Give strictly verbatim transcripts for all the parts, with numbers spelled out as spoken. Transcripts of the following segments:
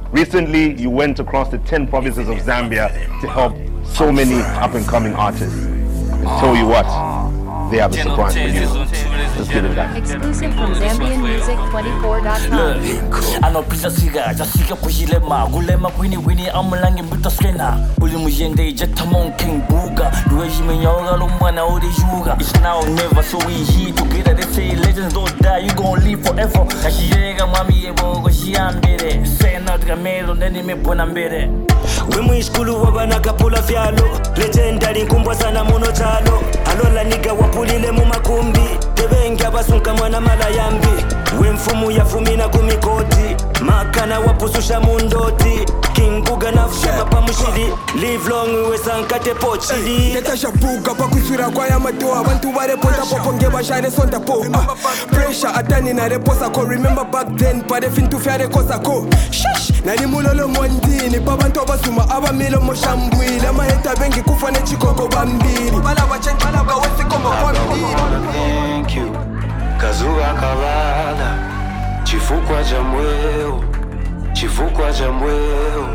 Recently, you went across the ten provinces of Zambia to help so many up-and-coming artists. I tell you what, they have a surprise for you. Let's give it that. Exclusive from Zambian Music twenty-four dot com. Ano pisa siga, jasiga kujilema, gulema kwini wini amulangi mbita skena. Uli mujende jeta king buga, dueji menyoga lumwana odi juga. It's now or never, so we here together. They say legends don't die, you gon' live forever. Kashiega mami ebo koshiambere, saying out gamelo neni me bonambere. Wemu iskulu wabana kapula fyalo, legendary nkumbwa sana muno chalo. Alola niga wapulile mu makumbi, tebengi abasunka mwana mala yambi. Wemfumu yafumina kumikoti, makana wapususha mundoti. King Buga na fshema pamushiri, live long uwe sankate pochili. Netasha Buga pakusura kwa ya madoa, bantu barepota poponge bashare sonda po. Pressure atani na reposa ko, remember back then pare fintu fyare kosa ko. Shish, nani mulolo mwandini, babantu basuma aba milo moshambwile. Maheta bengi kufane chikoko bambiri, bala wachenji bala wasi kombo kwa mbiri. Thank you, Kazuga Kalala, Chifukwa Jamweo, Chifukwa Jamweo.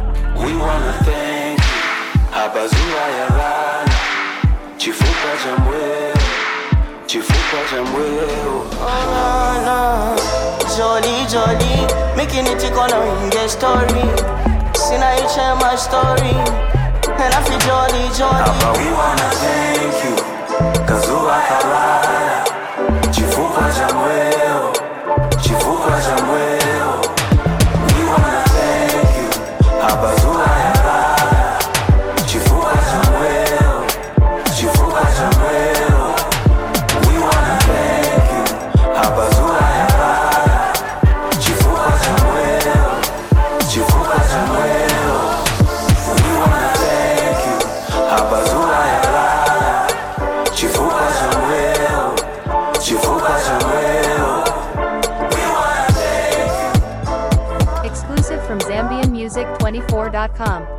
We wanna thank you, Abazura Yalala, Chifukwa Jamweo, Chifukwa Jamweo. Oh no, no, jolly jolly, making it gonna in the story. See now you share my story, and I feel jolly jolly. We wanna thank you, Kazuga Kalala, Chifukwa Jamweo, Chifukwa Jamweo. We wanna thank you, Abazura Yalala, Chifukwa Jamweo, Chifukwa Jamweo. We wanna thank you, Abazura Yalala, Chifukwa Jamweo, Chifukwa Jamweo. We wanna thank you, Abazura Yalala, Chifukwa Jamweo, Chifukwa Jamweo. We wanna thank you. Exclusive from Zambian Music twenty-four dot com.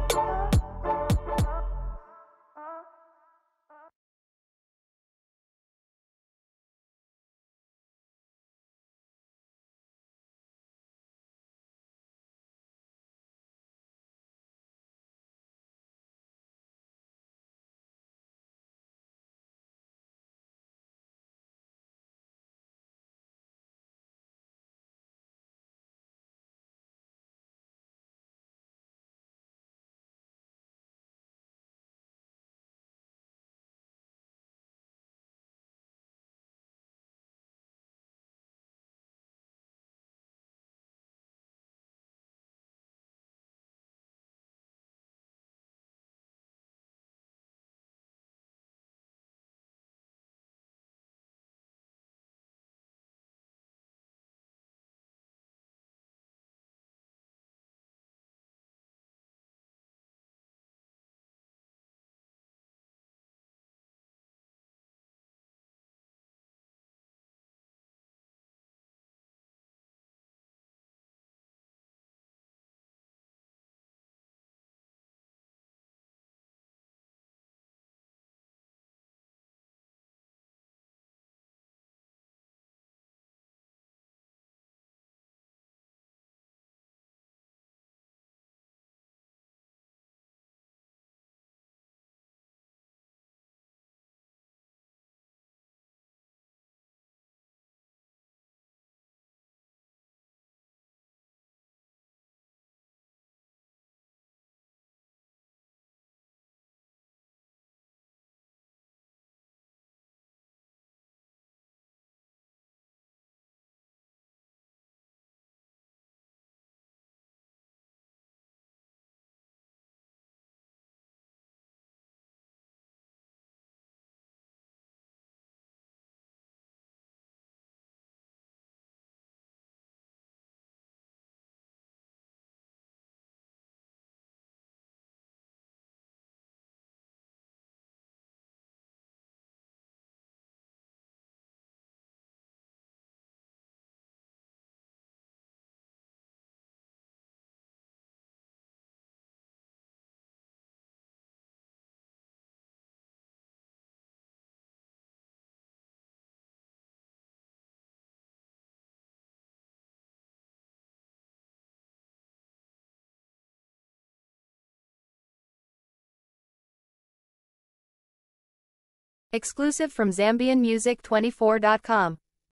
Exclusive from Zambian Music twenty-four dot com.